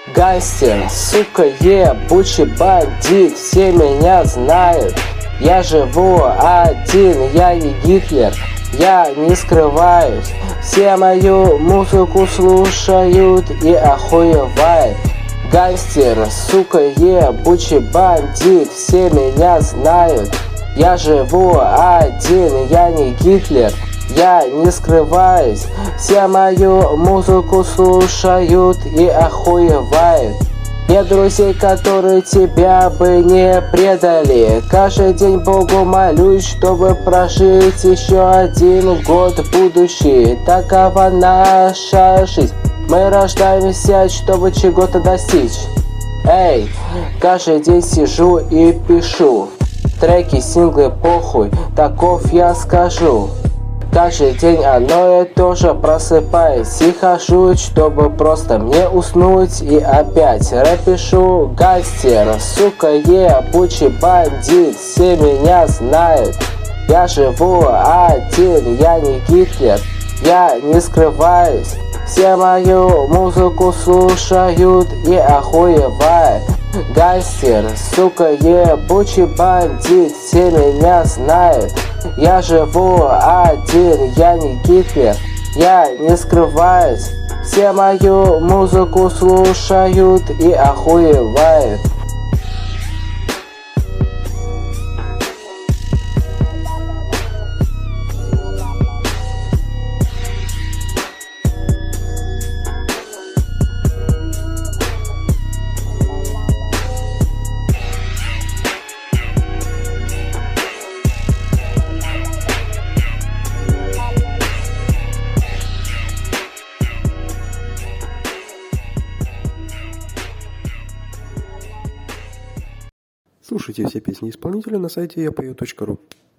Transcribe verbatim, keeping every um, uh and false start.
Гангстер, сука, ебучий бандит, все меня знают. Я живу один, я не Гитлер, я не скрываюсь. Все мою музыку слушают и охуевают. Гангстер, сука, ебучий бандит, все меня знают. Я живу один, я не Гитлер, я не скрываюсь. Все мою музыку слушают и охуевают. Нет друзей, которые тебя бы не предали. Каждый день Богу молюсь, чтобы прожить еще один год будущий. Такова наша жизнь. Мы рождаемся, чтобы чего-то достичь. Эй, каждый день сижу и пишу треки, синглы, похуй, таков я скажу. Каждый день одно и то же, просыпаюсь и хожу, чтобы просто мне уснуть. И опять рэп пишу. Гангстер, сука, ебучий бандит, все меня знают. Я живу один, я не Гитлер, я не скрываюсь. Все мою музыку слушают и охуевают. Гангстер, сука, ебучий бандит, все меня знают. Я живу один, я не Гитлер, я не скрываюсь. Все мою музыку слушают и охуевают. Слушайте все песни исполнителя на сайте я пою точка ру.